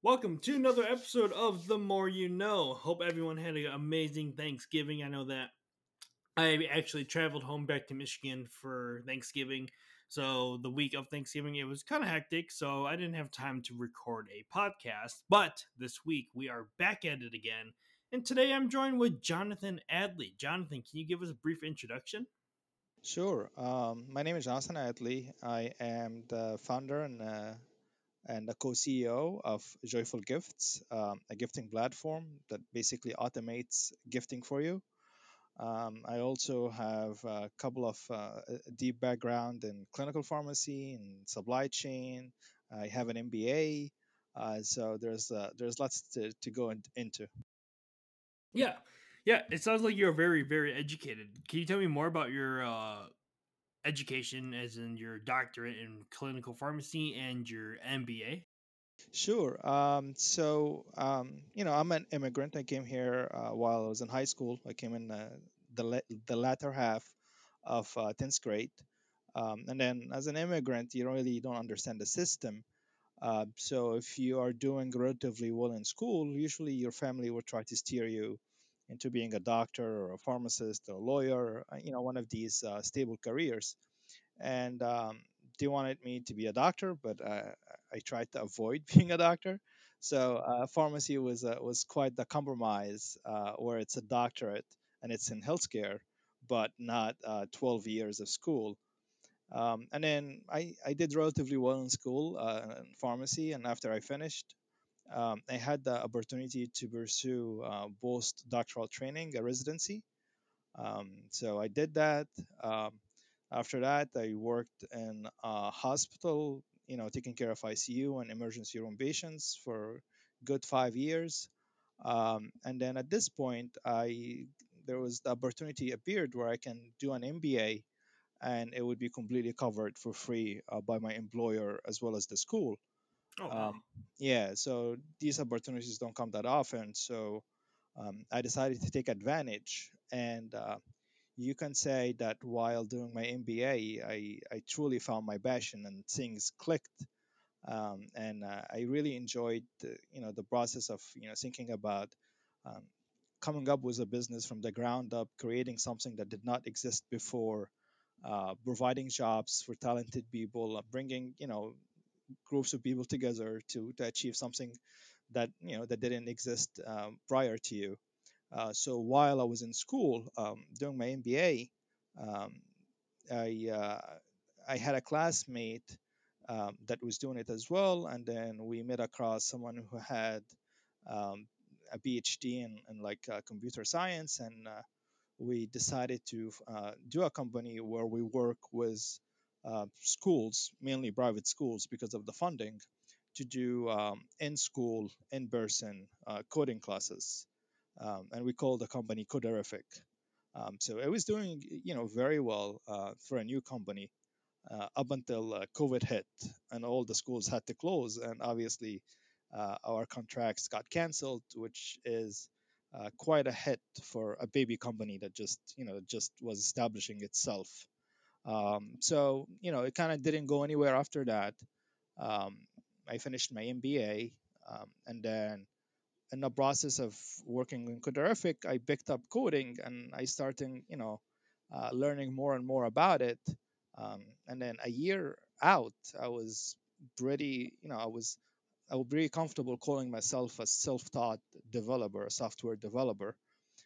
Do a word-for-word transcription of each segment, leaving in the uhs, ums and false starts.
Welcome to another episode of The More You Know. Hope everyone had an amazing Thanksgiving. I know that I actually traveled home back to Michigan for Thanksgiving. So the week of Thanksgiving, it was kind of hectic. So I didn't have time to record a podcast. But this week, we are back at it again. And today I'm joined with Jonathan Adley. Jonathan, can you give us a brief introduction? Sure. Um, my name is Hassan Adli. I am the founder and uh, and a co-C E O of Joyful Gifts, um, a gifting platform that basically automates gifting for you. Um, I also have a couple of uh, a deep background in clinical pharmacy and supply chain. I have an M B A, uh, so there's uh, there's lots to, to go in, into. Yeah. Yeah, it sounds like you're very, very educated. Can you tell me more about your uh, education, as in your doctorate in clinical pharmacy and your M B A? Sure. Um, so, um, you know, I'm an immigrant. I came here uh, while I was in high school. I came in uh, the la- the latter half of uh, tenth grade. Um, and then as an immigrant, you really don't understand the system. Uh, so if you are doing relatively well in school, usually your family will try to steer you into being a doctor or a pharmacist or a lawyer, uh, you know, one of these uh, stable careers. And um, they wanted me to be a doctor, but uh, I tried to avoid being a doctor. So uh, pharmacy was uh, was quite the compromise, uh, where it's a doctorate and it's in healthcare, but not uh, twelve years of school. Um, and then I, I did relatively well in school uh, in pharmacy, and after I finished, um, I had the opportunity to pursue uh, postdoctoral training, a residency. Um, so I did that. Um, after that, I worked in a hospital, you know, taking care of I C U and emergency room patients for good five years. Um, and then at this point, I there was the opportunity appeared where I can do an M B A, and it would be completely covered for free uh, by my employer as well as the school. Oh, wow. Um, yeah, so these opportunities don't come that often. So um, I decided to take advantage, and uh, you can say that while doing my M B A, I, I truly found my passion and things clicked. Um, and uh, I really enjoyed the, you know the process of you know thinking about um, coming up with a business from the ground up, creating something that did not exist before, uh, providing jobs for talented people, uh, bringing you know groups of people together to, to achieve something that you know that didn't exist um, prior to you. Uh, so while I was in school um, doing my M B A, um, I uh, I had a classmate um, that was doing it as well, and then we met across someone who had um, a PhD in, in like uh, computer science, and uh, we decided to uh, do a company where we work with uh, schools, mainly private schools, because of the funding, to do um, in-school, in-person uh, coding classes, um, and we call the company Coderific. Um, so it was doing, you know, very well uh, for a new company uh, up until uh, COVID hit and all the schools had to close. And obviously, uh, our contracts got canceled, which is uh, quite a hit for a baby company that just, you know, just was establishing itself. Um, so, you know, it kind of didn't go anywhere after that. Um, I finished my M B A, um, and then in the process of working in Coderific, I picked up coding and I started, you know, uh, learning more and more about it. Um, and then a year out, I was pretty, you know, I was I was pretty comfortable calling myself a self-taught developer, a software developer.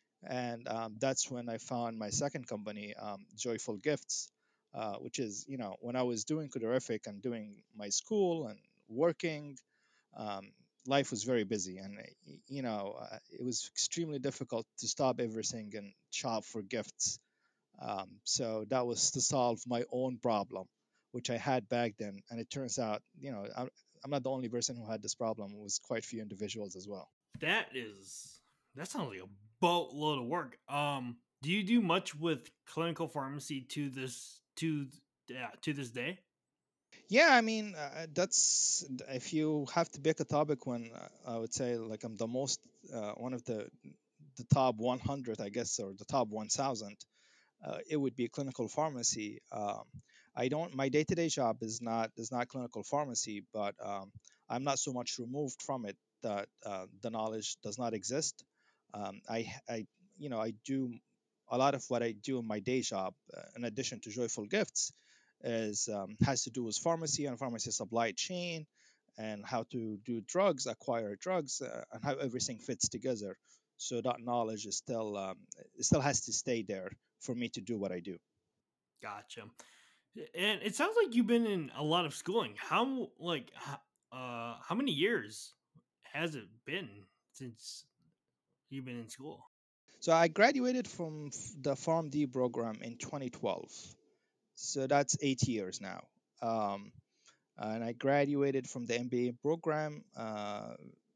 And um, that's when I found my second company, um, Joyful Gifts, uh, which is, you know, when I was doing Coderific and doing my school and working, um, life was very busy, and uh, y- you know, uh, it was extremely difficult to stop everything and shop for gifts. Um, so that was to solve my own problem, which I had back then. And it turns out, you know, I'm, I'm not the only person who had this problem. It was quite a few individuals as well. That is that sounds like a boatload of work. Um, do you do much with clinical pharmacy to this to yeah, to this day? Yeah, I mean, uh, that's if you have to pick a topic when uh, I would say like I'm the most uh, one of the the top one hundred, I guess, or the top one thousand. Uh, it would be clinical pharmacy. Um, I don't. My day-to-day job is not is not clinical pharmacy, but um, I'm not so much removed from it that uh, the knowledge does not exist. Um, I, I, you know, I do a lot of what I do in my day job, uh, in addition to Joyful Gifts, is um, has to do with pharmacy and pharmacy supply chain, and how to do drugs, acquire drugs, uh, and how everything fits together. So that knowledge is still um, it still has to stay there for me to do what I do. Gotcha. And it sounds like you've been in a lot of schooling. How like h- uh how many years has it been since you've been in school? So I graduated from f- the PharmD program in twenty twelve. So that's eight years now. Um, and I graduated from the M B A program uh,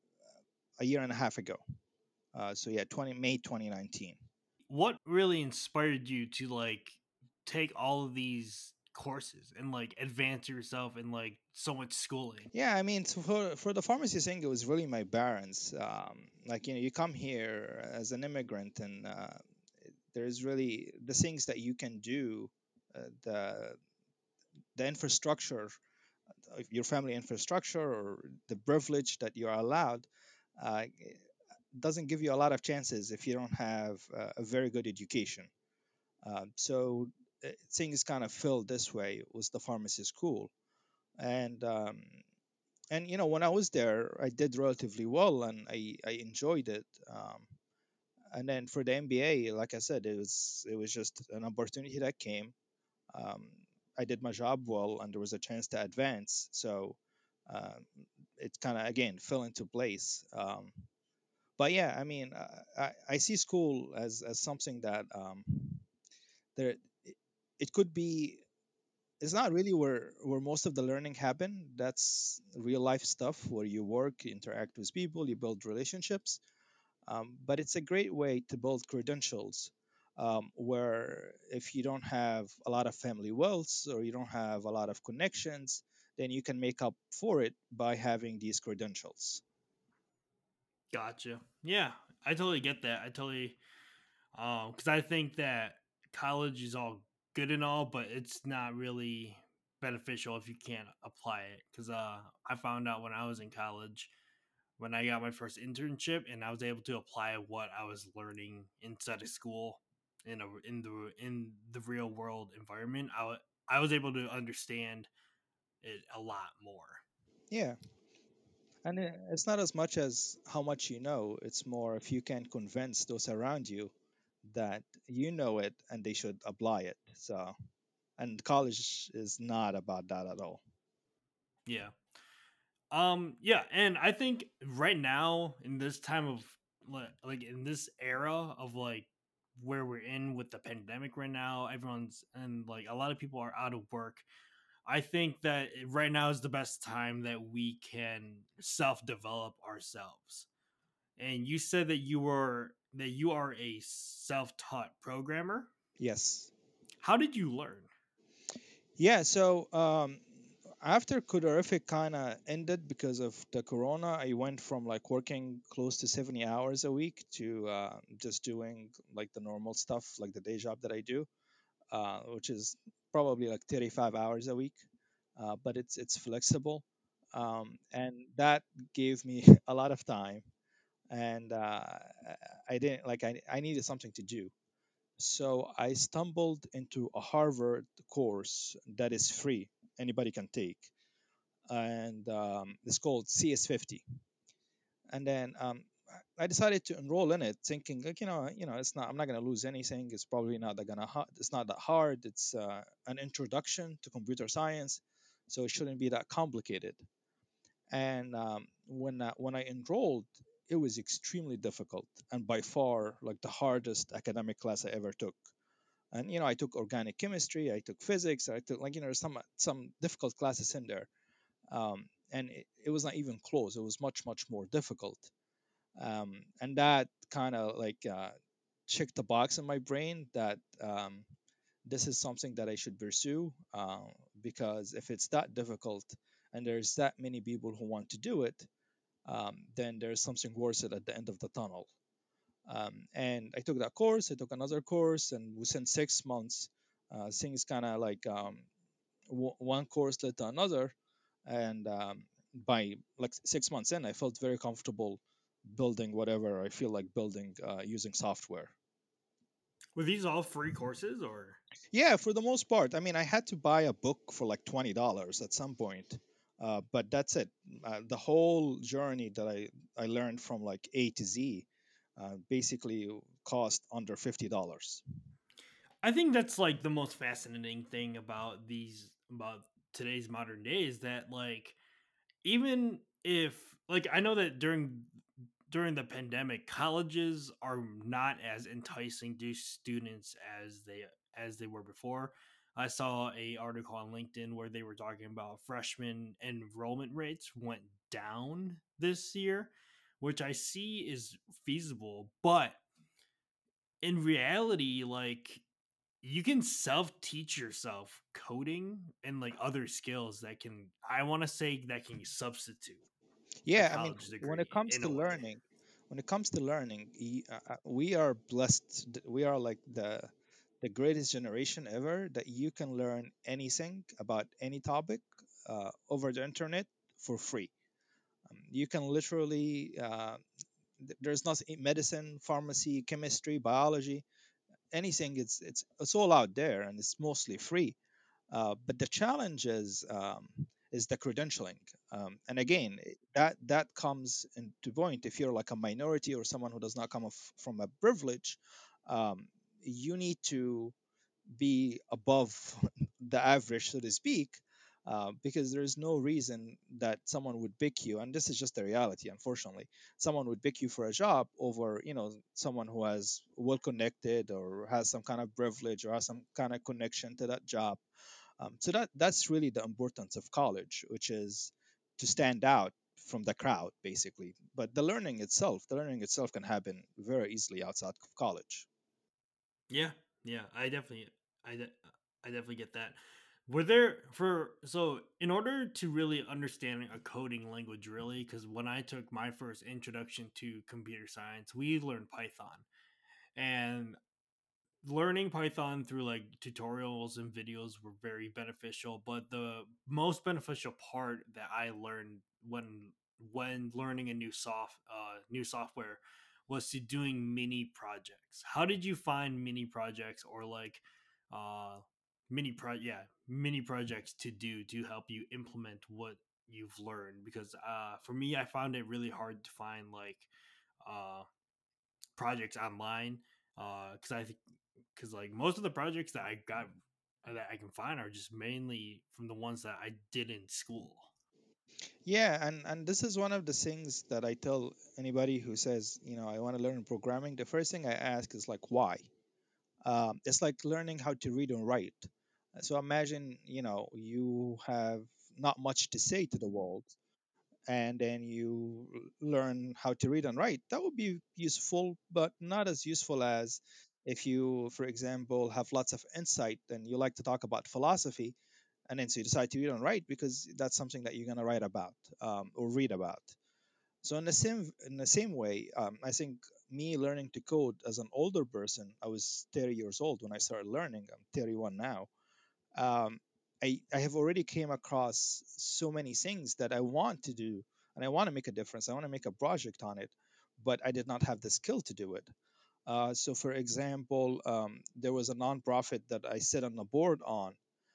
a year and a half ago. Uh, so yeah, twenty May twenty nineteen. What really inspired you to like take all of these courses and like advance yourself in like so much schooling? Yeah, I mean, so for for the pharmacy thing, it was really my parents. Um, like you know, you come here as an immigrant, and uh, there's really the things that you can do, uh, the the infrastructure, of your family infrastructure, or the privilege that you're allowed, uh, doesn't give you a lot of chances if you don't have uh, a very good education. Um, so uh, things kind of filled this way was the pharmacy school, and um, and you know when I was there, I did relatively well, and I I enjoyed it. Um, and then for the M B A, like I said, it was it was just an opportunity that came. Um, I did my job well, and there was a chance to advance. So um, it kind of again fell into place. Um, but yeah, I mean, uh, I, I see school as as something that um, there it, it could be. It's not really where where most of the learning happen. That's real life stuff where you work, you interact with people, you build relationships. Um, but it's a great way to build credentials. Um, where if you don't have a lot of family wealth or you don't have a lot of connections, then you can make up for it by having these credentials. Gotcha. Yeah, I totally get that. I totally um because I think that college is all good and all, but it's not really beneficial if you can't apply it. Because uh, I found out when I was in college, when I got my first internship, and I was able to apply what I was learning inside of school in a in the in the real world environment. I wa- I was able to understand it a lot more. Yeah, and it- it's not as much as how much you know. It's more if you can convince those around you that you know it and they should apply it. So, and college is not about that at all. Yeah. Um. Yeah, and I think right now in this time of li- like in this era of like where we're in with the pandemic right now, everyone's and like a lot of people are out of work. I think that right now is the best time that we can self develop ourselves. And you said that you were that you are a self taught programmer. Yes. How did you learn? Yeah, so um, after Coderific kind of ended because of the corona, I went from like working close to seventy hours a week to uh, just doing like the normal stuff, like the day job that I do, uh, which is probably like thirty-five hours a week, uh, but it's it's flexible, um, and that gave me a lot of time, and uh, I didn't like I, I needed something to do. So I stumbled into a Harvard course that is free, anybody can take, and um, it's called C S fifty. And then um, I decided to enroll in it, thinking like you know, you know, it's not I'm not gonna lose anything. It's probably not that gonna ha- it's not that hard. It's uh, an introduction to computer science, so it shouldn't be that complicated. And um, when uh, when I enrolled, it was extremely difficult and by far like the hardest academic class I ever took. And you know I took organic chemistry, I took physics, I took like you know some some difficult classes in there, um, and it, it was not even close. It was much much more difficult, um, and that kind of like uh, checked the box in my brain that um, this is something that I should pursue, uh, because if it's that difficult and there's that many people who want to do it, um, then there's something worth it at the end of the tunnel. Um, and I took that course. I took another course, and within six months, uh, things kind of like um, w- one course led to another, and um, by like six months in, I felt very comfortable building whatever I feel like building uh, using software. Were these all free courses or? Yeah, for the most part. I mean, I had to buy a book for like twenty dollars at some point, uh, but that's it. Uh, the whole journey that I I learned from like A to Z uh, basically cost under fifty dollars. I think that's like the most fascinating thing about these about today's modern day is that like even if like I know that during during the pandemic colleges are not as enticing to students as they as they were before. I saw a article on LinkedIn where they were talking about freshman enrollment rates went down this year, which I see is feasible, but in reality like you can self teach yourself coding and like other skills that can I want to say that can substitute a Yeah, I mean, college when it degree comes in to a way. learning, when it comes to learning, y- uh, uh, we are blessed. th- We are like the the greatest generation ever that you can learn anything about any topic uh, over the internet for free. Um, you can literally uh, th- there's nothing medicine, pharmacy, chemistry, biology, anything. It's it's it's all out there and it's mostly free. Uh, but the challenge is um, is the credentialing, um, and again, i- that that comes into point if you're like a minority or someone who does not come of, from a privilege. Um, you need to be above the average, so to speak, uh, because there's no reason that someone would pick you, and this is just the reality. Unfortunately, someone would pick you for a job over, you know, someone who has well connected or has some kind of privilege or has some kind of connection to that job. Um, so that that's really the importance of college, which is to stand out from the crowd, basically. But the learning itself, the learning itself can happen very easily outside of college. Yeah, yeah, I definitely, I, de- I definitely get that. Were there for so in order to really understand a coding language, really, because when I took my first introduction to computer science, we learned Python, and learning Python through like tutorials and videos were very beneficial. But the most beneficial part that I learned when when learning a new soft uh, new software was to doing mini projects. How did you find mini projects or like uh, mini pro yeah mini projects to do to help you implement what you've learned? Because uh, for me, I found it really hard to find like uh, projects online because I think because like most of the projects that I got that I can find are just mainly from the ones that I did in school. Yeah, and and this is one of the things that I tell anybody who says, you know, I want to learn programming. The first thing I ask is like, why? Um, it's like learning how to read and write. So imagine, you know, you have not much to say to the world, and then you learn how to read and write. That would be useful, but not as useful as if you, for example, have lots of insight and you like to talk about philosophy, and then so you decide to read and write because that's something that you're going to write about um, or read about. So in the same in the same way, um, I think me learning to code as an older person, I was thirty years old when I started learning. I'm thirty-one now. Um, I I have already came across so many things that I want to do, and I want to make a difference. I want to make a project on it, but I did not have the skill to do it. Uh, so, for example, um, there was a nonprofit that I sit on the board on,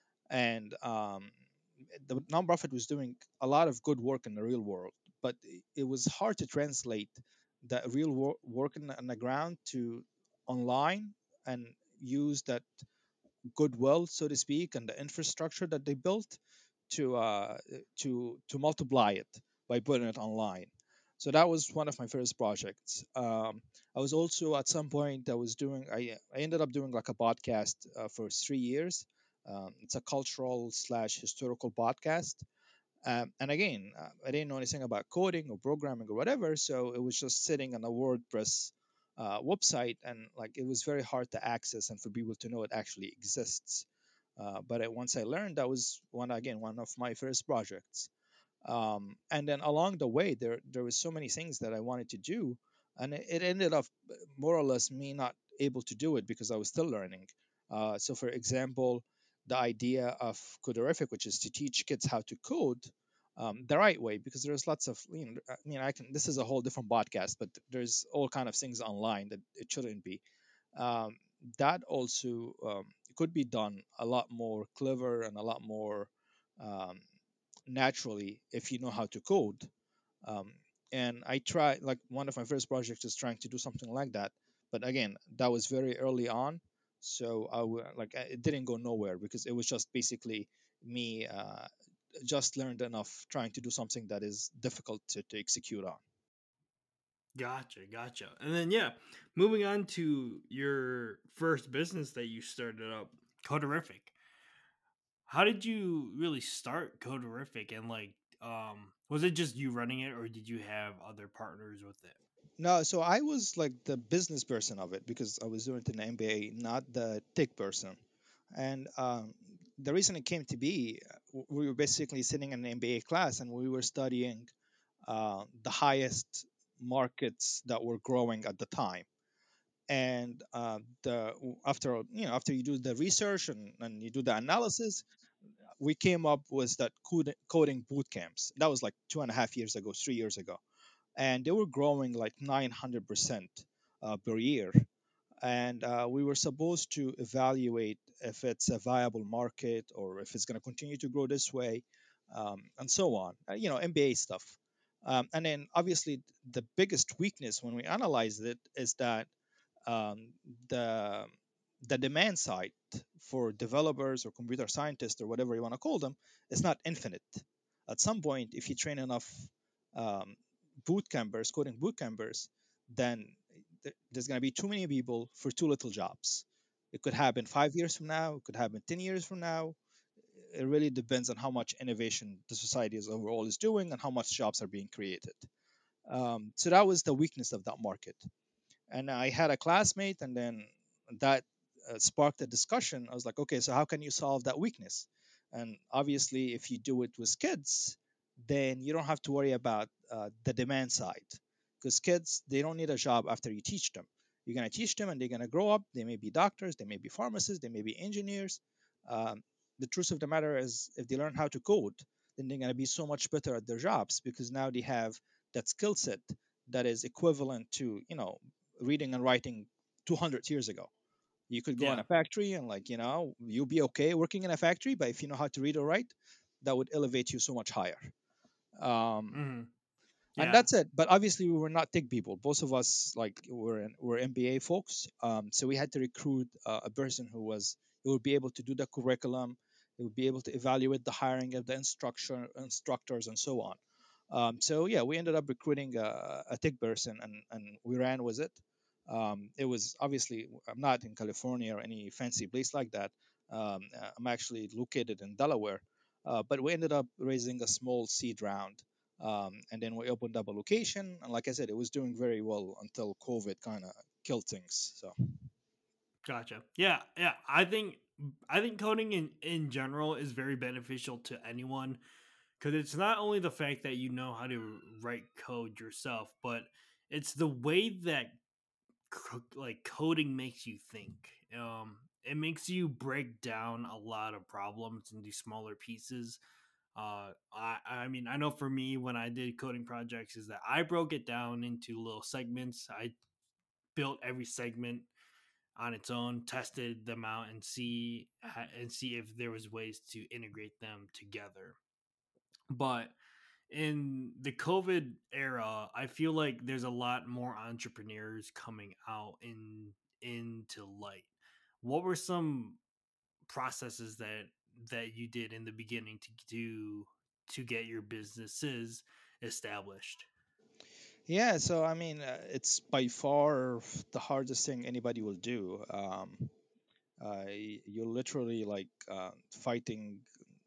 and um, the nonprofit was doing a lot of good work in the real world, but i- it was hard to translate the real wor- work in the, on the ground to online and use that goodwill, so to speak, and the infrastructure that they built to uh, to to multiply it by putting it online. So that was one of my first projects. Um, I was also at some point I was doing I, I ended up doing like a podcast uh, for three years. Um, it's a cultural slash historical podcast. Um, and again, uh, I didn't know anything about coding or programming or whatever, so it was just sitting on a WordPress uh, website, and like it was very hard to access and for people to know it actually exists. Uh, but I, once I learned, that was one again one of my first projects. Um, and then along the way, there there was so many things that I wanted to do, and it, it ended up more or less me not able to do it because I was still learning. Uh, so, for example, the idea of Coderific, which is to teach kids how to code, um, the right way, because there's lots of, you know, I mean, I can, this is a whole different podcast, but there's all kind of things online that it shouldn't be. um, that also um, could be done a lot more clever and a lot more um, naturally if you know how to code. um, and I tried, like, one of my first projects is trying to do something like that, but again, that was very early on. So I w- like I- it didn't go nowhere because it was just basically me uh, just learned enough trying to do something that is difficult to, to execute on. Gotcha, gotcha. And then yeah, moving on to your first business that you started up, Coderific. How did you really start Coderific, and like um was it just you running it, or did you have other partners with it? No, so I was like the business person of it because I was doing it in the M B A, not the tech person. And um, the reason it came to be, uh, w- we were basically sitting in an M B A class and we were studying uh, the highest markets that were growing at the time. And uh, the after you know after you do the research and, and you do the analysis, we came up with that code, coding boot camps. That was like two and a half years ago, three years ago, and they were growing like nine hundred percent uh, per year. And uh, we were supposed to evaluate if it's a viable market or if it's going to continue to grow this way, um, and so on. Uh, you know, M B A stuff. Um, and then obviously the biggest weakness when we analyzed it is that um, the the demand side for developers or computer scientists or whatever you want to call them is not infinite. At some point, if you train enough um, boot campers, coding boot campers, then th- there's going to be too many people for too little jobs. It could happen five years from now. It could happen ten years from now. It really depends on how much innovation the society as overall is doing and how much jobs are being created. Um, so that was the weakness of that market. And I had a classmate, and then that uh, sparked a discussion. I was like, okay, so how can you solve that weakness? And obviously, if you do it with kids, then you don't have to worry about uh, the demand side, because kids, they don't need a job after you teach them. You're going to teach them and they're going to grow up. They may be doctors, they may be pharmacists, they may be engineers. um, the truth of the matter is, if they learn how to code, then they're going to be so much better at their jobs, because now they have that skill set that is equivalent to, you know, reading and writing two hundred years ago. You could go in Yeah. a factory and, like, you know, you'll be okay working in a factory, but if you know how to read or write, that would elevate you so much higher. Um, Hmm. and Yeah. that's it. But obviously, we were not tech people. Both of us, like, were in, were M B A folks. Um, so we had to recruit uh, a person who was who would be able to do the curriculum, who would be able to evaluate the hiring of the instruction instructors and so on. Um, so yeah, we ended up recruiting a, a tech person, and and we ran with it. Um, it was obviously, I'm not in California or any fancy place like that. Um, uh, I'm actually located in Delaware, uh, but we ended up raising a small seed round, um, and then we opened up a location. And like I said, it was doing very well until COVID kind of killed things. So Gotcha. Yeah, yeah. I think I think coding in in general is very beneficial to anyone, because it's not only the fact that you know how to write code yourself, but it's the way that co- like coding makes you think. Um, it makes you break down a lot of problems into smaller pieces. Uh, I I mean, I know for me, when I did coding projects, is that I broke it down into little segments. I built every segment on its own, tested them out, and see and see if there was ways to integrate them together. But in the COVID era, I feel like there's a lot more entrepreneurs coming out in into light. What were some processes that that you did in the beginning to do to get your businesses established? yeah, so I mean, uh, it's by far the hardest thing anybody will do. Um, uh, y- you're literally like uh, fighting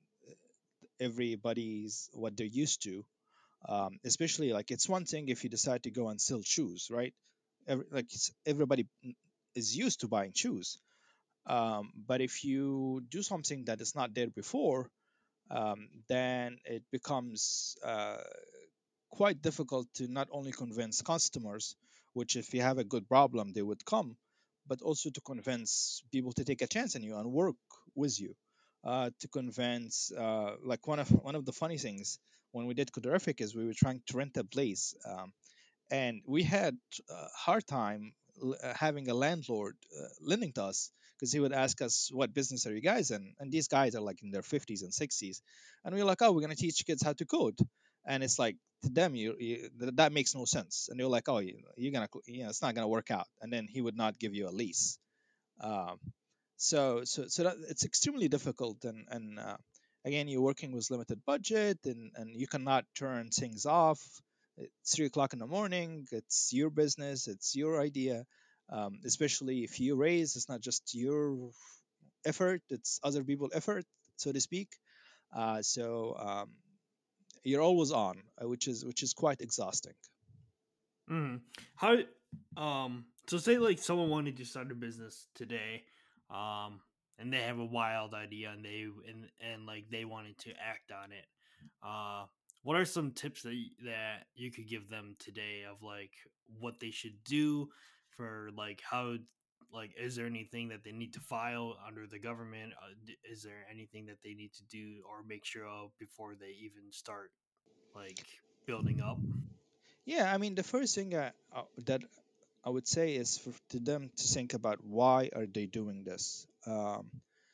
everybody's what they're used to. Um, especially, like, it's one thing if you decide to go and sell shoes, right? Every, like it's, everybody n- is used to buying shoes. Um, but if you do something that is not there before, um, then it becomes uh, quite difficult to not only convince customers, which if you have a good problem they would come, but also to convince people to take a chance on you and work with you. Uh, to convince, uh, like, one of one of the funny things when we did Coderific is we were trying to rent a place. Um, and we had a hard time l- uh, having a landlord uh, lending to us because he would ask us, what business are you guys in? And these guys are like in their fifties and sixties, and we are like, oh, we're going to teach kids how to code. And it's like, to them, you, you th- that makes no sense. And they're like, oh, you, you're gonna you know it's not going to work out. And then he would not give you a lease. um, so so so that, it's extremely difficult. And and uh, again, you're working with limited budget, and and you cannot turn things off. It's three o'clock in the morning. It's your business. It's your idea. Um, especially if you raise, it's not just your effort; it's other people' effort, so to speak. Uh, so um, you're always on, uh, which is which is quite exhausting. Mm. How um so say like someone wanted to start a business today, um, and they have a wild idea and they and and like they wanted to act on it. Uh, what are some tips that y- that you could give them today of like what they should do for like how like is there anything that they need to file under the government? Uh, d- is there anything that they need to do or make sure of before they even start like building up? Yeah, I mean, the first thing uh, uh, that I would say is for to them to think about why are they doing this. Um,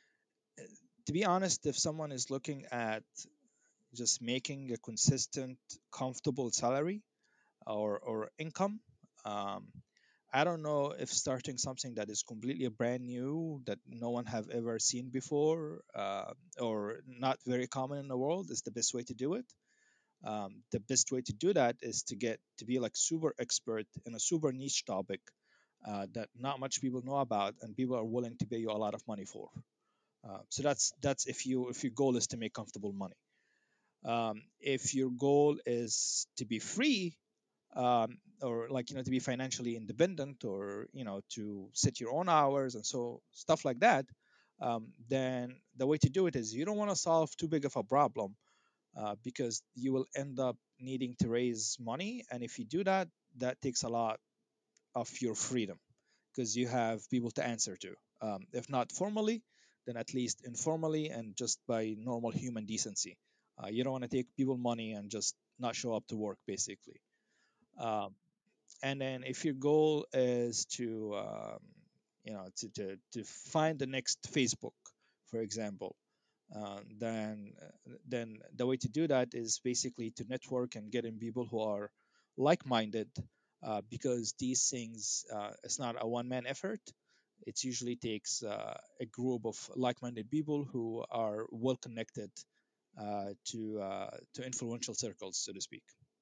to be honest, if someone is looking at just making a consistent, comfortable salary or or income, um, I don't know if starting something that is completely brand new that no one have ever seen before, uh, or not very common in the world, is the best way to do it. Um, the best way to do that is to get to be like super expert in a super niche topic uh, that not much people know about and people are willing to pay you a lot of money for. Uh, so that's that's if you if your goal is to make comfortable money. Um, if your goal is to be free, um, or like you know to be financially independent, or you know to set your own hours and so stuff like that, um, then the way to do it is you don't want to solve too big of a problem, uh, because you will end up needing to raise money. And if you do that, that takes a lot of your freedom because you have people to answer to. Um, if not formally, then at least informally and just by normal human decency. Uh, you don't want to take people money and just not show up to work, basically. Um, and then if your goal is to, um, you know, to, to, to find the next Facebook, for example, uh, then then the way to do that is basically to network and get in people who are like-minded, uh, because these things, uh, it's not a one-man effort. It usually takes uh, a group of like-minded people who are well connected uh, to uh, to influential circles, so to speak.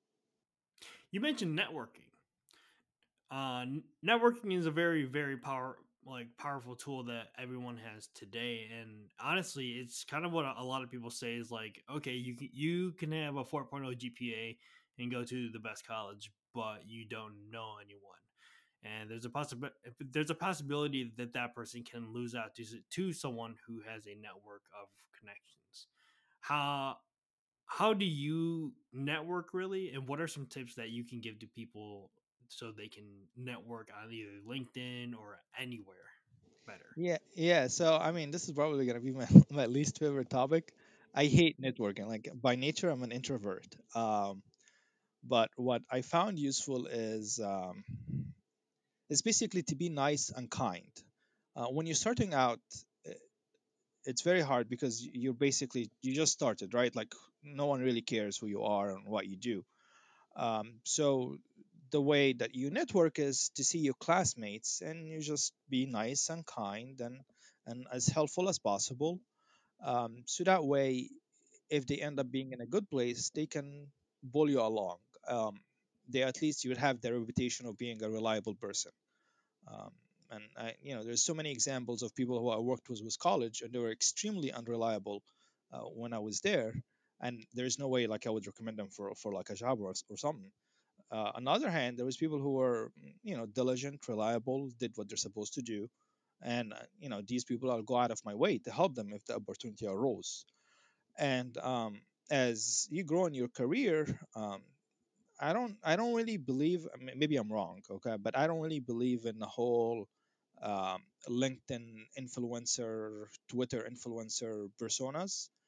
You mentioned networking. Uh, n- networking is a very, very power like powerful tool that everyone has today, and honestly, it's kind of what a, a lot of people say is like, okay, you can you can have a 4.0 G P A and go to the best college, but you don't know anyone, and there's a possibility there's a possibility that that person can lose out to s- to someone who has a network of connections. How how do you network really, and what are some tips that you can give to people so they can network on either LinkedIn or anywhere better? Yeah, yeah. So I mean, this is probably gonna be my, my least favorite topic. I hate networking. Like by nature, I'm an introvert. Um, but what I found useful is um, is basically to be nice and kind. Uh, when you're starting out, i- it's very hard because y- you're basically you just started, right? Like no one really cares who you are and what you do. Um, so the way that you network is to see your classmates and you just be nice and kind and and as helpful as possible. Um, so that way, if they end up being in a good place, they can pull you along. Um, they at least you would have the reputation of being a reliable person. Um, and I, you know, there's so many examples of people who I worked with with college, and they were extremely unreliable uh, when I was there. And there's no way like I would recommend them for for like a job or, or something. Uh, on the other hand, there was people who were, mm, you know, diligent, reliable, did what they're supposed to do, and uh, you know, these people, I'll go out of my way to help them if the opportunity arose. And um, as you grow in your career, um, I don't, I don't really believe. I mean, maybe I'm wrong, okay, but I don't really believe in the whole um, LinkedIn influencer, Twitter influencer personas.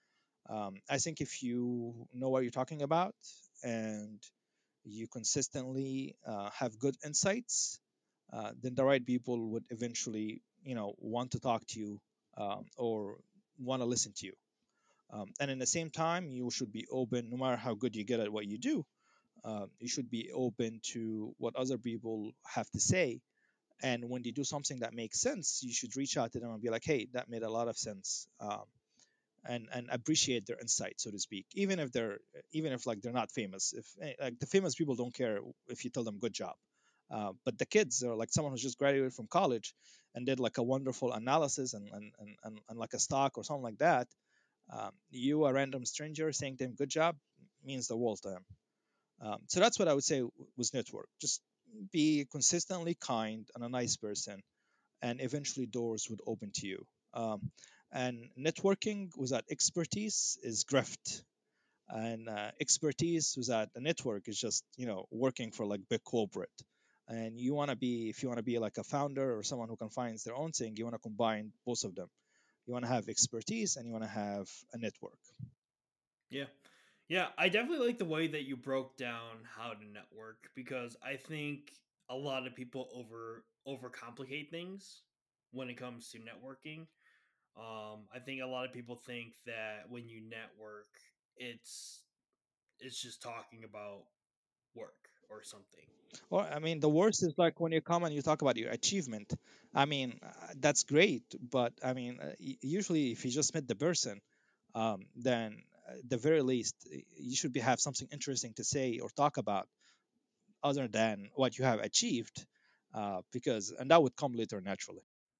Um, I think if you know what you're talking about and you consistently uh, have good insights, uh, then the right people would eventually, you know, want to talk to you, um, or want to listen to you. Um, and in the same time, you should be open, no matter how good you get at what you do. Um, you should be open to what other people have to say. And when they do something that makes sense, you should reach out to them and be like, "Hey, that made a lot of sense." Um, and and appreciate their insight, so to speak, even if they're even if like they're not famous. If eh, like the famous people don't care if you tell them good job, uh, but the kids are like someone who's just graduated from college and did like a wonderful analysis and and, and, and, and like a stock or something like that. Um, you, a random stranger, saying to them good job means the world to them. Um, so that's what I would say was network. Just be consistently kind and a nice person, and eventually doors would open to you. Um, and networking without expertise is grift, and uh, expertise without a network is just, you know, working for like big corporate. And you want to be, if you want to be like a founder or someone who can finance their own thing, you want to combine both of them. You want to have expertise and you want to have a network. Yeah. Yeah, I definitely like the way that you broke down how to network because I think a lot of people over overcomplicate things when it comes to networking. Um, I think a lot of people think that when you network, it's it's just talking about work or something. Or I mean, the worst is like when you come and you talk about your achievement. I mean, uh, that's great, but I mean, uh, y- usually if you just met the person, um, then at the very least uh, you should be have something interesting to say or talk about other than what you have achieved, uh, because and that would come later naturally.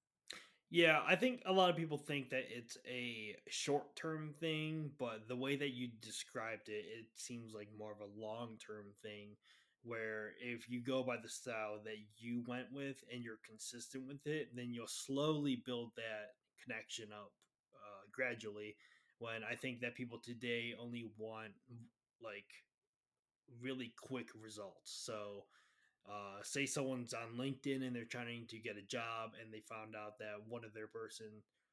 Yeah, I think a lot of people think that it's a short term thing, but the way that you described it, it seems like more of a long term thing. Where if you go by the style that you went with and you're consistent with it, then you'll slowly build that connection up uh, gradually. When I think that people today only want like really quick results. So uh, say someone's on LinkedIn and they're trying to get a job and they found out that one of their person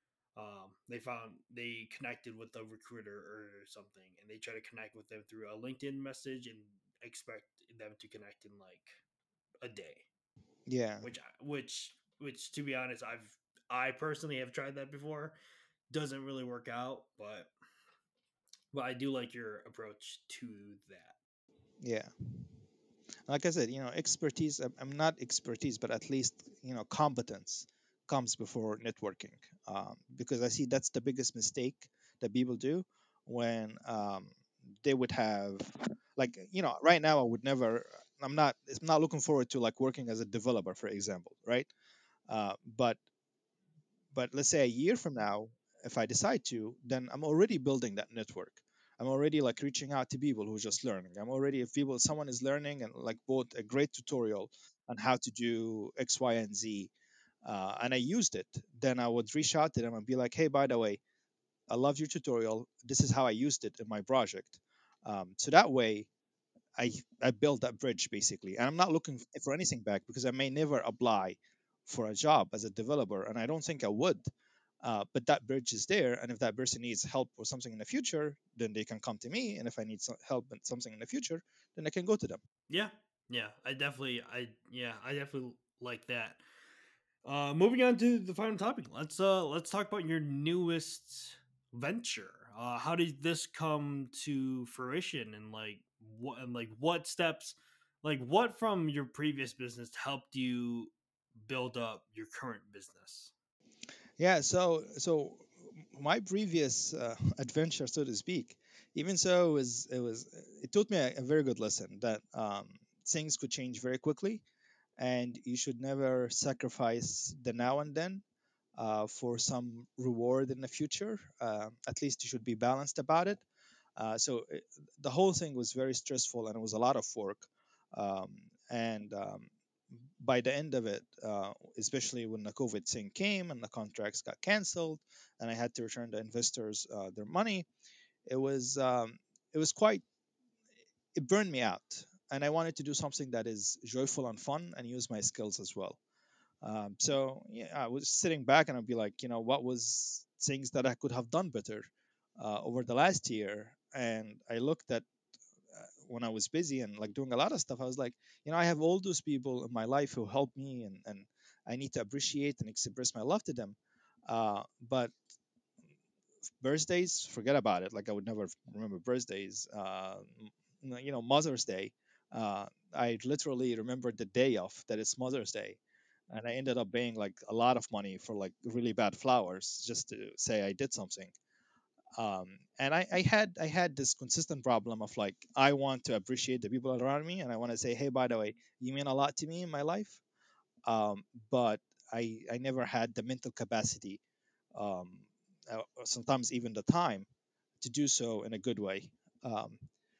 um, they found they connected with a recruiter or something and they try to connect with them through a LinkedIn message and expect them to connect in like a day, Yeah, which which which to be honest, I've I personally have tried that before. Doesn't really work out, but but I do like your approach to that. yeah. Like I said, you know, expertise. I'm I'm not expertise, but at least, you know, competence comes before networking, um, because I see that's the biggest mistake that people do when um, they would have, like, you know, right now I would never. I'm not. I'm not looking forward to like working as a developer, for example, right? Uh, but but let's say a year from now, if I decide to, then I'm already building that network. I'm already like reaching out to people who are just learning. I'm already, if people, someone is learning and like bought a great tutorial on how to do X, Y, and Z, uh, and I used it, then I would reach out to them and be like, hey, by the way, I love your tutorial. This is how I used it in my project. Um, so that way, I I build that bridge basically, and I'm not looking f- for anything back because I may never apply for a job as a developer, and I don't think I would. Uh, but that bridge is there, and if that person needs help or something in the future, then they can come to me, and if I need some help with something in the future, then I can go to them. Yeah, yeah, I definitely, I yeah, I definitely like that. Uh, moving on to the final topic, let's uh let's talk about your newest venture. Uh, how did this come to fruition, and like what and like what steps, like what from your previous business helped you build up your current business? Yeah, so so my previous uh, adventure, so to speak, even so, it was it was it taught me a, a very good lesson that um, things could change very quickly, and you should never sacrifice the now and then uh, for some reward in the future. Uh, at least you should be balanced about it. Uh, so it, the whole thing was very stressful and it was a lot of work. Um, and um, by the end of it, uh, especially when the COVID thing came and the contracts got canceled, and I had to return the investors uh, their money, it was um, it was quite, it burned me out. And I wanted to do something that is joyful and fun and use my skills as well. Um, so yeah, I was sitting back and I'd be like, you know, what was things that I could have done better? uh, over the last year, and I looked at uh, when I was busy and like doing a lot of stuff. I was like, you know, I have all those people in my life who help me, and and I need to appreciate and express my love to them. Uh, but birthdays, forget about it. Like I would never remember birthdays. Uh, m- you know, Mother's Day. Uh, I literally remembered the day of that it's Mother's Day, and I ended up paying like a lot of money for like really bad flowers just to say I did something. Um, and I, I had I had this consistent problem of like I want to appreciate the people around me, and I want to say, hey, by the way, you mean a lot to me in my life. Um, but I I never had the mental capacity, um, uh, sometimes even the time to do so in a good way. Um,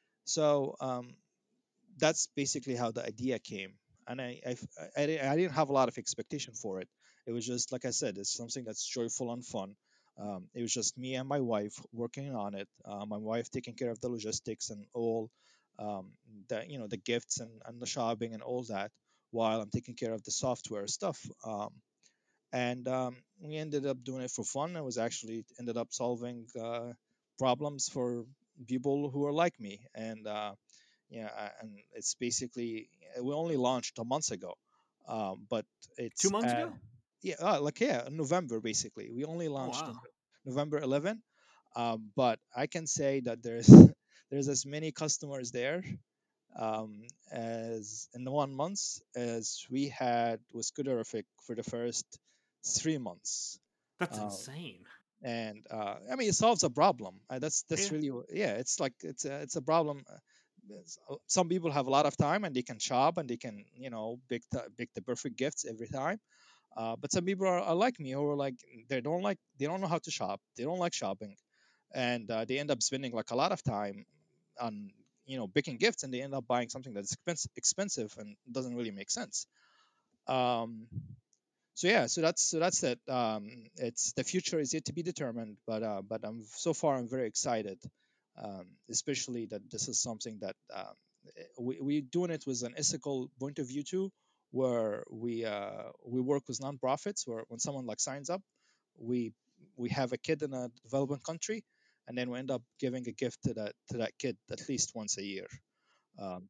so um, that's basically how the idea came, and I, I I di- I didn't have a lot of expectation for it. It was just like I said, it's something that's joyful and fun. Um, it was just me and my wife working on it. Uh, my wife taking care of the logistics and all, um, the you know the gifts and, and the shopping and all that, while I'm taking care of the software stuff. Um, and um, we ended up doing it for fun. It was actually ended up solving uh, problems for people who are like me, and uh, yeah, uh, and it's basically we only launched a month ago, um, but Two it's months uh, ago? yeah, uh, like yeah, November basically. We only Oh launched in wow. November eleventh, um, but I can say that there's there's as many customers there um, as in one month as we had with Scuderific for the first three months. That's Um, insane. and uh, I mean, it solves a problem. Uh, that's that's Yeah. really wh- yeah. It's like it's a it's a problem. uh, it's- uh, Some people have a lot of time and they can shop and they can you know pick the pick the perfect gifts every time. Uh, but some people are, are like me who are like they don't like they don't know how to shop. They don't like shopping, and uh, they end up spending like a lot of time on you know picking gifts, and they end up buying something that's expensive expensive and doesn't really make sense. Um, so yeah, so that's so that's it. Um, it's the future is yet to be determined, but uh, but I'm so far I'm very excited, um, especially that this is something that um, eh, we we doing it with an ethical point of view too, where we uh, we work with nonprofits where when someone like signs up, we we have a kid in a developing country, and then we end up giving a gift to that to that kid at least once a year. Um,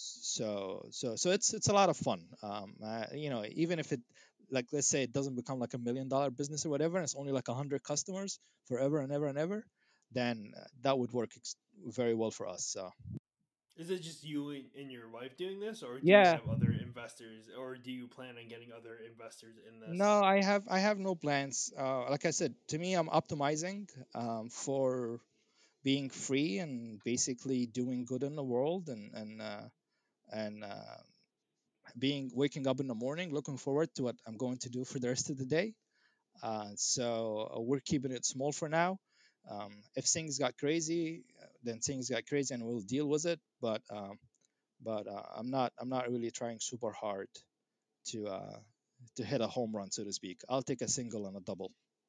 so so so it's it's a lot of fun. Um, uh, you know, even if it like let's say it doesn't become like a million dollar business or whatever, and it's only like a hundred customers forever and ever and ever, then uh, that would work ex- very well for us. So Is it just you and and your wife doing this, or do you yeah, have other investors, or do you plan on getting other investors in this? no, I have I have no plans. Uh, like I said, to me, I'm optimizing um, for being free and basically doing good in the world and and uh, and uh, being waking up in the morning, looking forward to what I'm going to do for the rest of the day. Uh, so uh, we're keeping it small for now. Um, if things got crazy, uh, then things got crazy, and we'll deal with it. But um, but uh, I'm not I'm not really trying super hard to uh, to hit a home run, so to speak. I'll take a single and a double.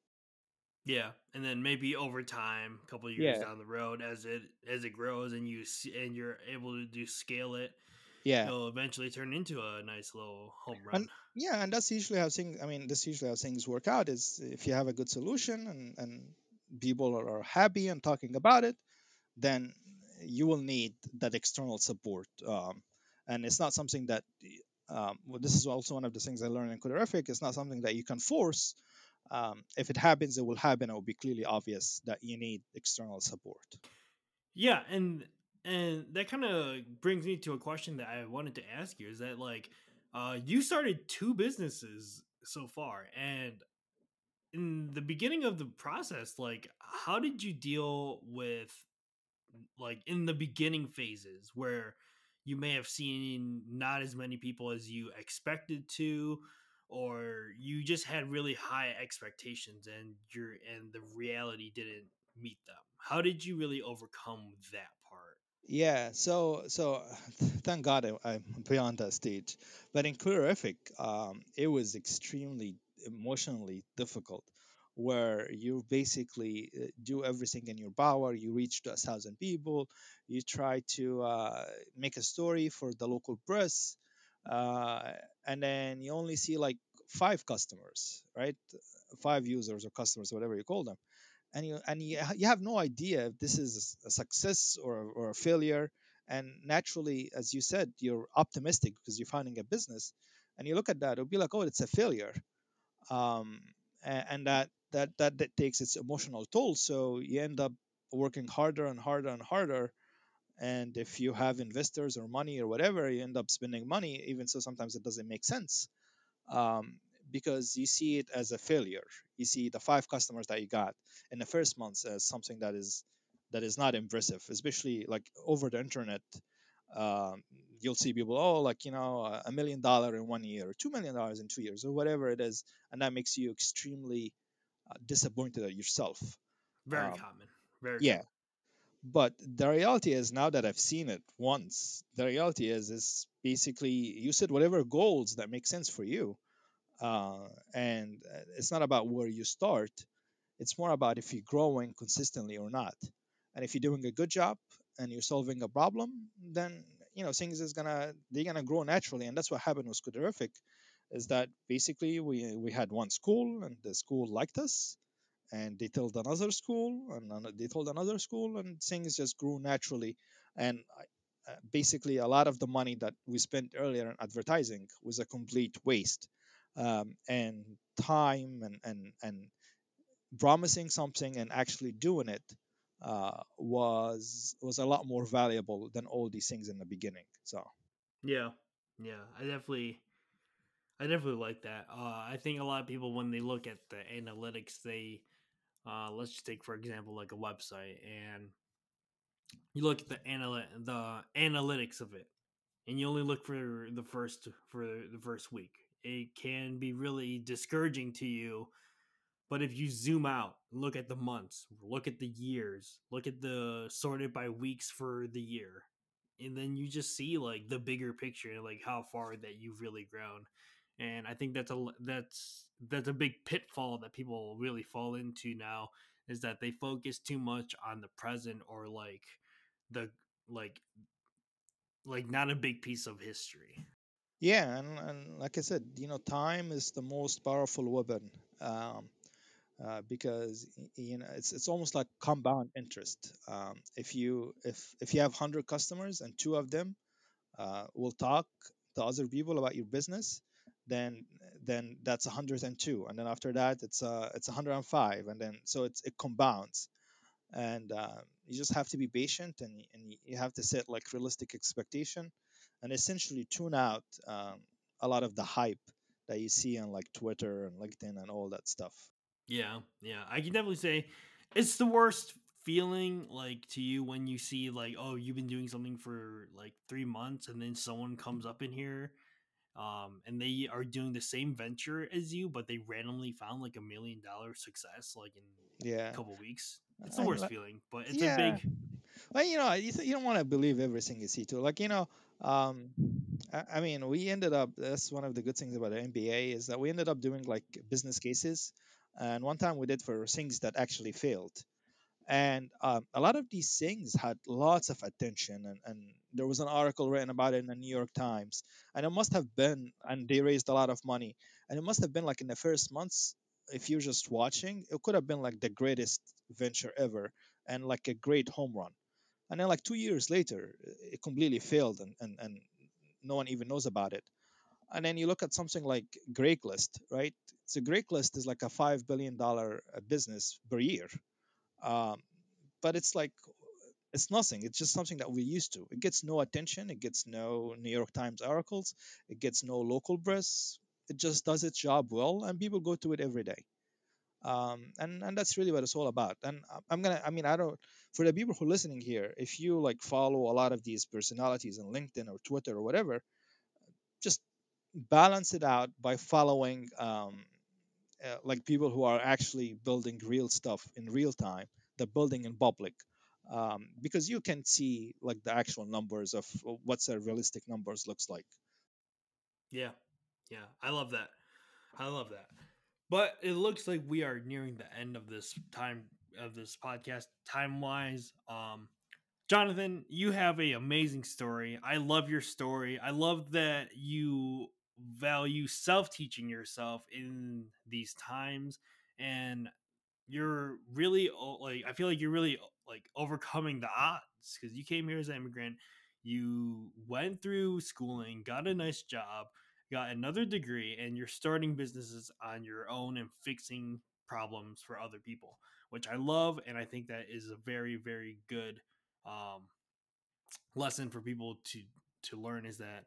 Yeah, and then maybe over time, a couple of years Yeah, down the road, as it as it grows and you see, and you're able to do scale it, yeah, it'll eventually turn into a nice little home and run. yeah, and that's usually how things. I mean, that's usually how things work out. Is if you have a good solution and and people are are happy and talking about it, then you will need that external support. Um, and it's not something that, um, well, this is also one of the things I learned in Coderific. It's not something that you can force. Um, if it happens, it will happen. It will be clearly obvious that you need external support. Yeah, and and that kind of brings me to a question that I wanted to ask you: is that like, uh, you started two businesses so far, and in the beginning of the process, like, how did you deal with like in the beginning phases where you may have seen not as many people as you expected to, or you just had really high expectations and your and the reality didn't meet them? How did you really overcome that part? Yeah, so so thank God I, I'm beyond that stage. But in Calorific, um, it was extremely emotionally difficult, where you basically uh, do everything in your power. You reach to a thousand people. You try to uh, make a story for the local press, uh, and then you only see like five customers, right? Five users or customers, whatever you call them, and you and you, you have no idea if this is a success or a, or a failure. And naturally, as you said, you're optimistic because you're finding a business, and you look at that, it'll be like, oh, it's a failure. um, a- and that, that that that takes its emotional toll. So you end up working harder and harder and harder. And if you have investors or money or whatever, you end up spending money, even so sometimes it doesn't make sense, um, because you see it as a failure. You see the five customers that you got in the first month as something that is that is not impressive, especially like over the internet. Um, you'll see people, oh, like, you know, a million dollar in one year, or two million dollars in two years, or whatever it is, and that makes you extremely uh, disappointed at yourself. Very Um, common. Very yeah, common. but the reality is, now that I've seen it once, the reality is is basically you set whatever goals that make sense for you, uh, and uh, it's not about where you start. It's more about if you're growing consistently or not. And if you're doing a good job and you're solving a problem, then you know things is gonna they're gonna grow naturally. And that's what happened with Scuderific, is that basically we we had one school, and the school liked us, and they told another school, and ano- they told another school, and things just grew naturally. And I- uh, basically, a lot of the money that we spent earlier in advertising was a complete waste, um, and time and and and promising something and actually doing it uh, was was a lot more valuable than all these things in the beginning. So Yeah. Yeah. I definitely I definitely like that. Uh, I think a lot of people, when they look at the analytics, they uh, let's just take for example like a website, and you look at the anal- the analytics of it, and you only look for the first for the first week. It can be really discouraging to you. But if you zoom out, look at the months, look at the years, look at the sorted by weeks for the year, and then you just see like the bigger picture, like how far that you've really grown. And I think that's a that's that's a big pitfall that people really fall into now, is that they focus too much on the present, or like the like like not a big piece of history. yeah, and, and like I said, you know, time is the most powerful weapon. Um, uh, because y- you know it's it's almost like compound interest. Um, if you if if you have one hundred customers and two of them uh, will talk to other people about your business, then then that's one hundred two, and then after that it's uh it's one hundred five, and then so it's it compounds. And uh, you just have to be patient, and and you have to set like realistic expectation, and essentially tune out um, a lot of the hype that you see on like Twitter and LinkedIn and all that stuff. Yeah, yeah. I can definitely say it's the worst feeling like to you when you see like, oh, you've been doing something for like three months, and then someone comes up in here um and they are doing the same venture as you, but they randomly found like a million dollar success like in Yeah. a couple weeks. It's the I, worst li- feeling, but it's a yeah. big Well, you know, you, th- you don't want to believe everything you see too. Like, you know, um, I, I mean, we ended up, that's one of the good things about the M B A, is that we ended up doing like business cases. And one time we did for things that actually failed. And um, a lot of these things had lots of attention. And, and there was an article written about it in the New York Times. And it must have been, and they raised a lot of money. And it must have been like in the first months, if you're just watching, it could have been like the greatest venture ever and like a great home run. And then like two years later it completely failed, and, and, and no one even knows about it. And then you look at something like Grakelist, right? So Grakelist is like a five billion dollar uh, business per year, um, but it's like it's nothing. It's just something that we're used to. It gets no attention, it gets no New York Times articles, it gets no local press. It just does its job well, and people go to it every day. Um, and and that's really what it's all about. And I- I'm gonna, I mean, I don't, for the people who are listening here, if you like follow a lot of these personalities on LinkedIn or Twitter or whatever, just balance it out by following um, uh, like people who are actually building real stuff in real time, the building in public, um, because you can see like the actual numbers of what's a realistic numbers looks like. yeah. Yeah, I love that. I love that. But it looks like we are nearing the end of this time of this podcast time wise. Um Jonathan, you have a amazing story. I love your story. I love that you value self-teaching yourself in these times, and you're really like I feel like you're really like overcoming the odds because you came here as an immigrant, you went through schooling, got a nice job, got another degree, and you're starting businesses on your own and fixing problems for other people, which I love, and I think that is a very very good um, lesson for people to to learn is that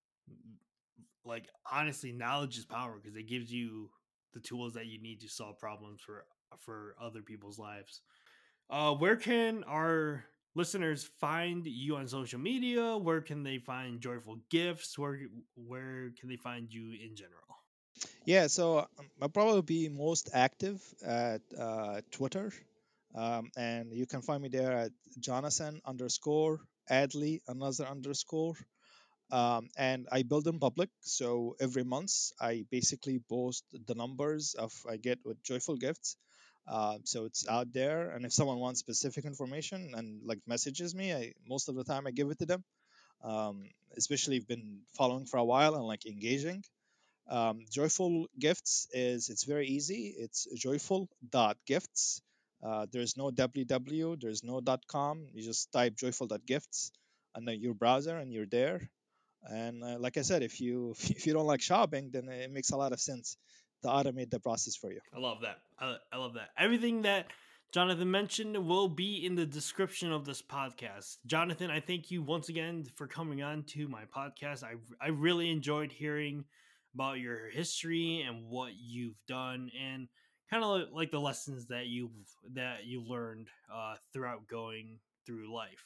like honestly knowledge is power because it gives you the tools that you need to solve problems for for other people's lives. Uh where can our listeners find you on social media? Where can they find Joyful Gifts? Where where can they find you in general? Yeah, so um, I'll probably be most active at uh, Twitter, um, and you can find me there at Jonathan underscore Adley another underscore. Um, and I build in public. So every month I basically post the numbers of I get with Joyful Gifts. Uh, so it's out there, and if someone wants specific information and like messages me, I most of the time I give it to them. Um, Especially if been following for a while and like engaging. Um, joyful Gifts is it's very easy. It's joyful dot gifts. Uh, there's no www. There's no .com. You just type joyful dot gifts on your browser, and you're there. And uh, like I said, if you if you don't like shopping, then it makes a lot of sense to automate the process for you. I love that. I, I love that. Everything that Jonathan mentioned will be in the description of this podcast. Jonathan, I thank you once again for coming on to my podcast. I I really enjoyed hearing about your history and what you've done and kind of like the lessons that you've that you learned uh, throughout going through life.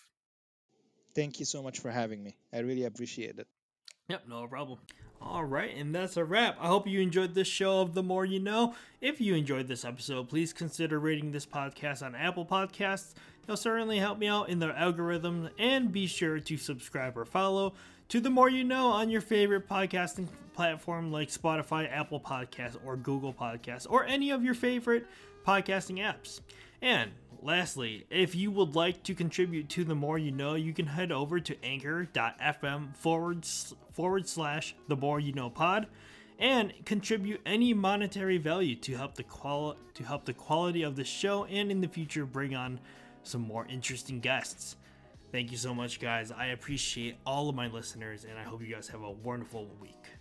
Thank you so much for having me. I really appreciate it. Yep, no problem. All right, and that's a wrap. I hope you enjoyed this show of The More You Know. If you enjoyed this episode, please consider rating this podcast on Apple Podcasts. It'll certainly help me out in the algorithm, and be sure to subscribe or follow to The More You Know on your favorite podcasting platform like Spotify, Apple Podcasts, or Google Podcasts, or any of your favorite podcasting apps. And lastly, if you would like to contribute to The More You Know, you can head over to anchor.fm forward, forward slash The More You Know pod and contribute any monetary value to help the quali- to help the quality of the show and in the future bring on some more interesting guests. Thank you so much, guys. I appreciate all of my listeners, and I hope you guys have a wonderful week.